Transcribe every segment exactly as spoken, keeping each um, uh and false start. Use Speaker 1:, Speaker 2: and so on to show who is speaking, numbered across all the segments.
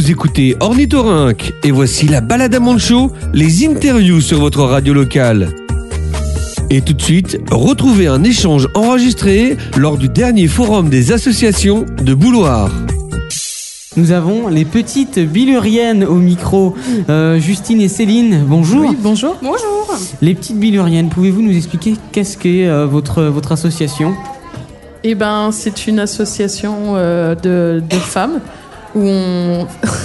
Speaker 1: Vous écoutez Ornithorynque et voici la balade à Manchot, les interviews sur votre radio locale. Et tout de suite, retrouvez un échange enregistré lors du dernier forum des associations de Bouloir.
Speaker 2: Nous avons les petites biluriennes au micro. Euh, Justine et Céline, bonjour.
Speaker 3: Oui, bonjour.
Speaker 4: Bonjour.
Speaker 2: Les petites biluriennes, pouvez-vous nous expliquer qu'est-ce qu'est euh, votre, votre association ?
Speaker 3: Eh ben, c'est une association euh, de, de femmes où on,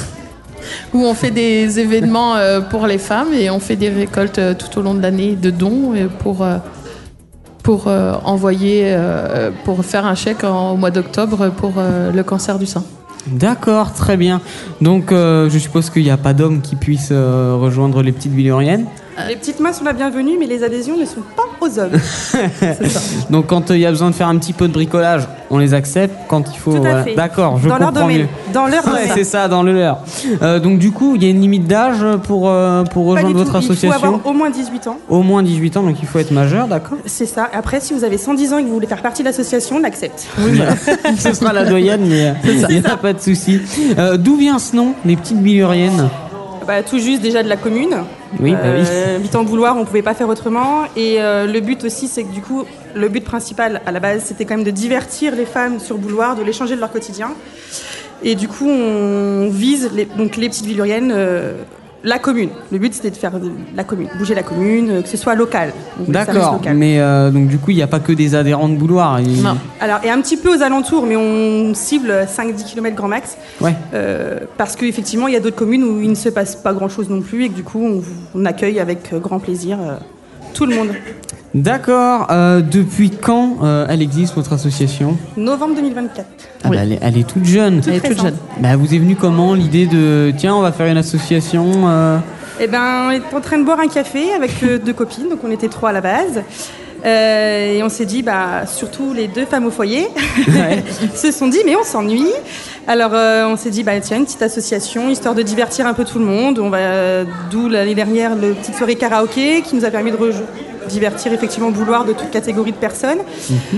Speaker 3: où on fait des événements euh, pour les femmes et on fait des récoltes euh, tout au long de l'année de dons euh, pour, euh, pour euh, envoyer, euh, pour faire un chèque en, au mois d'octobre pour euh, le cancer du sein.
Speaker 2: D'accord, très bien. Donc, euh, je suppose qu'il n'y a pas d'hommes qui puissent euh, rejoindre les petites biluriennes.
Speaker 4: Les petites mains sont la bienvenue, mais les adhésions ne sont pas aux hommes.
Speaker 2: C'est ça. Donc, quand il euh, y a besoin de faire un petit peu de bricolage, on les accepte. Quand il faut,
Speaker 4: Tout à
Speaker 2: voilà.
Speaker 4: fait.
Speaker 2: D'accord, je
Speaker 4: dans
Speaker 2: comprends
Speaker 4: leur domaine.
Speaker 2: mieux.
Speaker 4: Dans leur
Speaker 2: Ouais, c'est ça, dans le leur. Euh, donc, du coup, il y a une limite d'âge pour euh, pour
Speaker 4: Pas
Speaker 2: rejoindre
Speaker 4: du
Speaker 2: votre
Speaker 4: tout.
Speaker 2: association.
Speaker 4: Il faut avoir au moins dix-huit ans.
Speaker 2: Au moins dix-huit ans, donc il faut être majeur, d'accord.
Speaker 4: C'est ça. Après, si vous avez cent dix ans et que vous voulez faire partie de l'association, on l'accepte.
Speaker 2: Oui, bah, ce sera la doyenne, mais il n'y a pas de souci. Euh, d'où vient ce nom, les petites biluriennes ?
Speaker 4: Bah, tout juste déjà de la commune.
Speaker 2: Oui, bah oui.
Speaker 4: Euh, habitant Bouloir, on ne pouvait pas faire autrement. Et euh, le but aussi, c'est que du coup, le but principal à la base, c'était quand même de divertir les femmes sur Bouloir, de les changer de leur quotidien. Et du coup, on vise les, donc les petites biluriennes, euh, la commune. Le but, c'était de faire de la commune, bouger la commune, euh, que ce soit local. Donc, le service
Speaker 2: D'accord,
Speaker 4: local.
Speaker 2: mais euh, donc du coup, il n'y a pas que des adhérents de Bouloir. Il...
Speaker 3: Non.
Speaker 4: Alors, et un petit peu aux alentours, mais on cible cinq à dix kilomètres grand max.
Speaker 2: Ouais.
Speaker 4: Euh, parce qu'effectivement, il y a d'autres communes où il ne se passe pas grand-chose non plus et que du coup, on, on accueille avec grand plaisir euh, tout le monde.
Speaker 2: D'accord. Euh, depuis quand euh, elle existe, votre association ?
Speaker 4: Novembre deux mille vingt-quatre.
Speaker 2: Ah
Speaker 3: Oui.
Speaker 2: bah, elle, est, elle est toute jeune.
Speaker 3: Elle est toute
Speaker 4: récente.
Speaker 3: jeune.
Speaker 2: Bah, vous est venue comment l'idée de tiens, on va faire une association euh...
Speaker 4: Eh ben, on était en train de boire un café avec euh, deux copines, donc on était trois à la base. Euh, et on s'est dit, bah, surtout les deux femmes au foyer,
Speaker 2: Ouais.
Speaker 4: se sont dit, mais on s'ennuie. Alors euh, on s'est dit, bah, tiens, une petite association, histoire de divertir un peu tout le monde. On va, euh, d'où l'année dernière, le petite soirée karaoké, qui nous a permis de re- divertir effectivement Bouloir de toute catégorie de personnes.
Speaker 2: Mhm.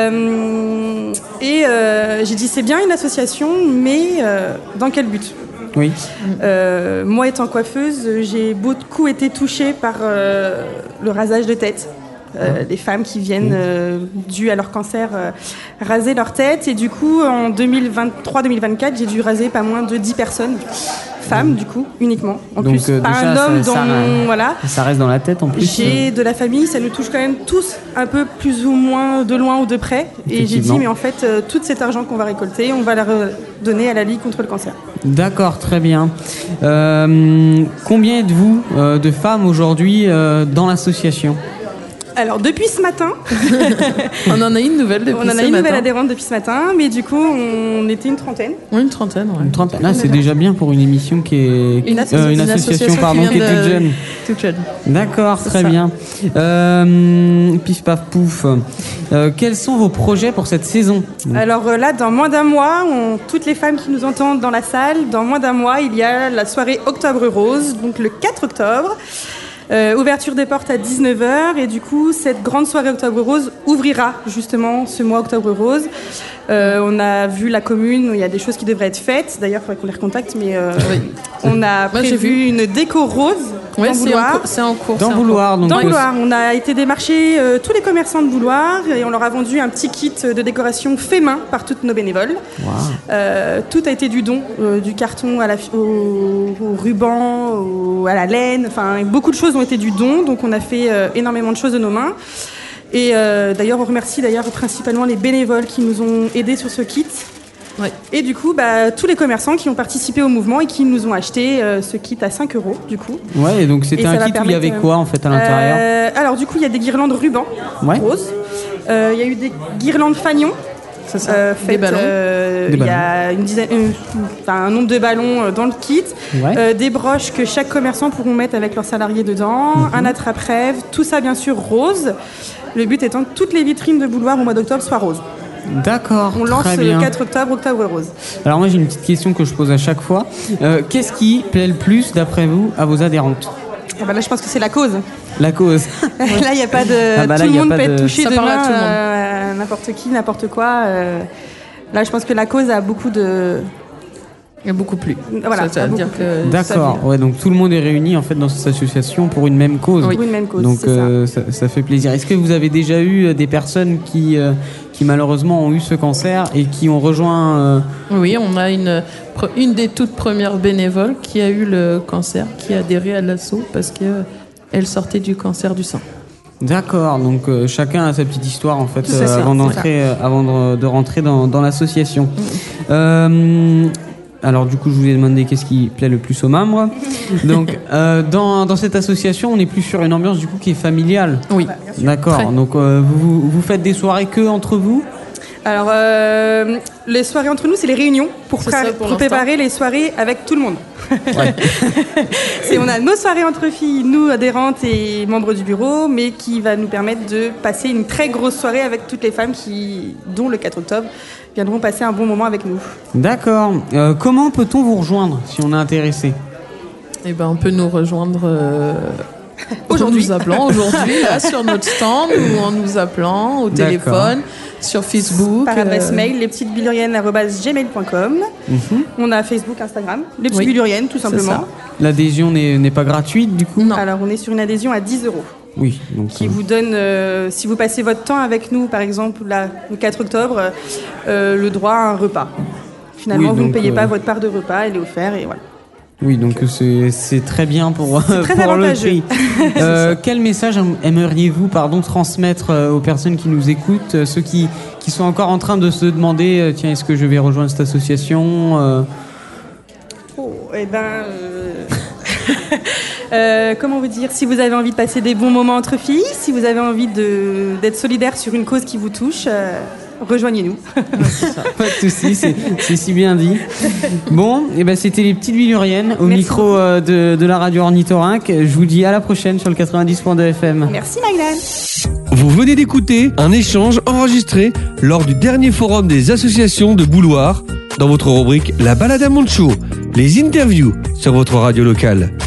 Speaker 4: Euh, et euh, j'ai dit, c'est bien une association, mais euh, dans quel but ?
Speaker 2: Oui.
Speaker 4: Euh, moi, étant coiffeuse, j'ai beaucoup été touchée par euh, le rasage de tête. Euh, les femmes qui viennent, euh, dues à leur cancer, euh, raser leur tête. Et du coup, en deux mille vingt-trois deux mille vingt-quatre, j'ai dû raser pas moins de dix personnes. Femmes, du coup, uniquement. En
Speaker 2: Donc,
Speaker 4: plus,
Speaker 2: euh,
Speaker 4: pas
Speaker 2: déjà,
Speaker 4: un homme
Speaker 2: ça-
Speaker 4: dans
Speaker 2: ça-
Speaker 4: mon... Voilà.
Speaker 2: Ça reste dans la tête en plus.
Speaker 4: J'ai de la famille, ça nous touche quand même tous un peu plus ou moins de loin ou de près. Et j'ai dit,
Speaker 2: Effectivement.
Speaker 4: mais en fait, euh, tout cet argent qu'on va récolter, on va la redonner à la Ligue contre le cancer.
Speaker 2: D'accord, très bien. Euh, combien êtes-vous euh, de femmes aujourd'hui euh, dans l'association ?
Speaker 4: Alors, depuis ce matin,
Speaker 3: On en a une nouvelle depuis
Speaker 4: on en
Speaker 3: ce
Speaker 4: a une
Speaker 3: matin.
Speaker 4: nouvelle adhérente depuis ce matin, mais du coup, on était une trentaine.
Speaker 3: Oui, une trentaine, ouais.
Speaker 2: Une trentaine. Ah, c'est déjà bien pour une émission qui est
Speaker 4: Une association-
Speaker 2: une
Speaker 3: une
Speaker 2: association,
Speaker 3: association
Speaker 2: pardon,
Speaker 3: qui
Speaker 2: qui est
Speaker 3: vient
Speaker 2: toute
Speaker 3: de-
Speaker 2: jeune.
Speaker 3: Toute jeune.
Speaker 2: D'accord,
Speaker 3: C'est
Speaker 2: très
Speaker 3: ça.
Speaker 2: bien. Euh, pif paf pouf. Euh, quels sont vos projets pour cette saison ?
Speaker 4: Alors euh, là, dans moins d'un mois, on- toutes les femmes qui nous entendent dans la salle, dans moins d'un mois, il y a la soirée Octobre Rose, donc le quatre octobre. Euh, ouverture des portes à dix-neuf heures et du coup cette grande soirée Octobre Rose ouvrira justement ce mois Octobre Rose. Euh, on a vu la commune, il y a des choses qui devraient être faites, d'ailleurs il faudrait qu'on les recontacte, mais euh,
Speaker 3: Oui.
Speaker 4: on a
Speaker 3: Moi, j'ai
Speaker 4: prévu
Speaker 3: vu.
Speaker 4: une déco rose
Speaker 3: Ouais,
Speaker 4: dans
Speaker 3: c'est en,
Speaker 4: Bouloir.
Speaker 3: cours- c'est en cours.
Speaker 2: Dans
Speaker 3: c'est en
Speaker 2: Bouloir, donc
Speaker 4: Dans
Speaker 2: euh,
Speaker 4: Bouloir, on a été démarcher euh, tous les commerçants de Bouloir et on leur a vendu un petit kit de décoration fait main par toutes nos bénévoles.
Speaker 2: Waouh.
Speaker 4: Euh, tout a été du don, euh, du carton à la, fi- au, au ruban, au- à la laine, enfin beaucoup de choses ont été du don, donc on a fait euh, énormément de choses de nos mains. Et euh, d'ailleurs, on remercie d'ailleurs principalement les bénévoles qui nous ont aidés sur ce kit.
Speaker 3: Ouais.
Speaker 4: Et du coup, bah, tous les commerçants qui ont participé au mouvement et qui nous ont acheté euh, ce kit à cinq euros, du coup.
Speaker 2: Ouais, et donc c'était
Speaker 4: Et ça
Speaker 2: un
Speaker 4: va
Speaker 2: kit où il y
Speaker 4: permettre,
Speaker 2: avait
Speaker 4: euh,
Speaker 2: quoi en fait à l'intérieur ?
Speaker 4: Euh, alors du coup, il y a des guirlandes ruban
Speaker 2: Ouais.
Speaker 4: roses. Euh, Il y a eu des guirlandes fanion.
Speaker 3: C'est ça.
Speaker 4: Euh,
Speaker 3: Des
Speaker 4: faites,
Speaker 3: ballons.
Speaker 4: euh,
Speaker 2: Des
Speaker 4: Il y a une dizaine, euh, enfin, un nombre de ballons euh, dans le kit.
Speaker 2: Ouais.
Speaker 4: Euh, des broches que chaque commerçant pourront mettre avec leurs salariés dedans.
Speaker 2: Mhm.
Speaker 4: Un attrape-rêve. Tout ça, bien sûr, rose. Le but étant que toutes les vitrines de Bouloir au mois d'octobre soient roses.
Speaker 2: D'accord,
Speaker 4: On lance
Speaker 2: très
Speaker 4: le
Speaker 2: bien.
Speaker 4: quatre octobre, Octobre Rose.
Speaker 2: Alors moi j'ai une petite question que je pose à chaque fois. Euh, Qu'est-ce qui plaît le plus d'après vous à vos adhérentes ?
Speaker 4: Ah bah là, je pense que c'est la cause.
Speaker 2: La cause.
Speaker 4: Là, il n'y a pas de.
Speaker 2: Ah bah là,
Speaker 4: tout
Speaker 2: y
Speaker 4: le
Speaker 2: a
Speaker 4: monde
Speaker 2: pas
Speaker 4: peut
Speaker 2: de-
Speaker 4: être touché
Speaker 3: Ça
Speaker 4: demain.
Speaker 3: parle à tout le monde.
Speaker 4: euh, n'importe qui, n'importe quoi. euh. Là, je pense que la cause a beaucoup de.
Speaker 3: Il y a beaucoup plus.
Speaker 4: Voilà,
Speaker 3: ça, ça veut dire que
Speaker 2: D'accord,
Speaker 3: ça
Speaker 2: ouais, donc tout le monde est réuni en fait dans cette association pour une même cause.
Speaker 3: Oui.
Speaker 4: Pour une même cause,
Speaker 2: Donc
Speaker 4: c'est ça.
Speaker 2: euh, ça. Ça fait plaisir. Est-ce que vous avez déjà eu des personnes qui, euh, qui malheureusement ont eu ce cancer et qui ont rejoint euh...
Speaker 3: Oui, on a une, une des toutes premières bénévoles qui a eu le cancer, qui a adhéré à l'asso parce qu'elle sortait du cancer du sein.
Speaker 2: D'accord, donc euh, chacun a sa petite histoire en fait
Speaker 3: C'est
Speaker 2: euh,
Speaker 3: ça,
Speaker 2: avant
Speaker 3: c'est
Speaker 2: d'entrer, euh, avant de, de rentrer dans, dans l'association. Euh, alors du coup, je vous ai demandé qu'est-ce qui plaît le plus aux membres. Donc euh, dans, dans cette association, on est plus sur une ambiance du coup qui est familiale.
Speaker 3: Oui.
Speaker 2: D'accord.
Speaker 3: Très.
Speaker 2: Donc euh, vous, vous faites des soirées que entre vous?
Speaker 4: Alors, euh, les soirées entre nous, c'est les réunions pour,
Speaker 3: C'est
Speaker 4: pré-
Speaker 3: ça, pour
Speaker 4: pour préparer les soirées avec tout le monde.
Speaker 2: Ouais.
Speaker 4: C'est, on a nos soirées entre filles, nous adhérentes et membres du bureau, mais qui va nous permettre de passer une très grosse soirée avec toutes les femmes qui, dont le quatre octobre, viendront passer un bon moment avec nous.
Speaker 2: D'accord. Euh, comment peut-on vous rejoindre si on est intéressé?
Speaker 3: Eh ben, on peut nous rejoindre euh,
Speaker 4: Aujourd'hui.
Speaker 3: en nous appelant aujourd'hui, là, sur notre stand, ou en nous appelant au
Speaker 2: D'accord.
Speaker 3: téléphone, sur Facebook.
Speaker 4: Par adresse
Speaker 3: euh,
Speaker 4: mail, lespetitesbilluriennes arobase gmail point com.
Speaker 2: Mhm.
Speaker 4: On a Facebook, Instagram, les petites
Speaker 3: Oui.
Speaker 4: billuriennes, tout
Speaker 3: C'est
Speaker 4: simplement.
Speaker 3: ça.
Speaker 2: L'adhésion n'est n'est pas gratuite du coup?
Speaker 3: Non.
Speaker 4: Alors, on est sur une adhésion à dix euros.
Speaker 2: Oui. Donc,
Speaker 4: Qui
Speaker 2: euh,
Speaker 4: vous donne, euh, si vous passez votre temps avec nous, par exemple, là, le quatre octobre, euh, le droit à un repas. Finalement,
Speaker 2: Oui,
Speaker 4: vous ne
Speaker 2: donc,
Speaker 4: payez
Speaker 2: euh,
Speaker 4: pas votre part de repas, elle est offerte et voilà.
Speaker 2: Oui, donc c'est c'est très bien pour,
Speaker 4: très
Speaker 2: pour le
Speaker 4: avantageux.
Speaker 2: prix. Euh, quel message aim- aimeriez-vous pardon, transmettre euh, aux personnes qui nous écoutent, euh, ceux qui, qui sont encore en train de se demander euh, tiens, est-ce que je vais rejoindre cette association euh,
Speaker 4: Oh, eh ben, euh, euh, comment vous dire, si vous avez envie de passer des bons moments entre filles, si vous avez envie de, d'être solidaire sur une cause qui vous touche, euh, rejoignez-nous.
Speaker 2: Pas de soucis, c'est c'est si bien dit. Bon, et ben c'était les petites Villuriennes au
Speaker 4: Merci
Speaker 2: micro euh, de, de la radio Ornithorynque. Je vous dis à la prochaine sur le quatre-vingt-dix point deux F M.
Speaker 4: Merci Magdalene.
Speaker 1: Vous venez d'écouter un échange enregistré lors du dernier forum des associations de Bouloir dans votre rubrique La Balade à Montsou, les interviews sur votre radio locale.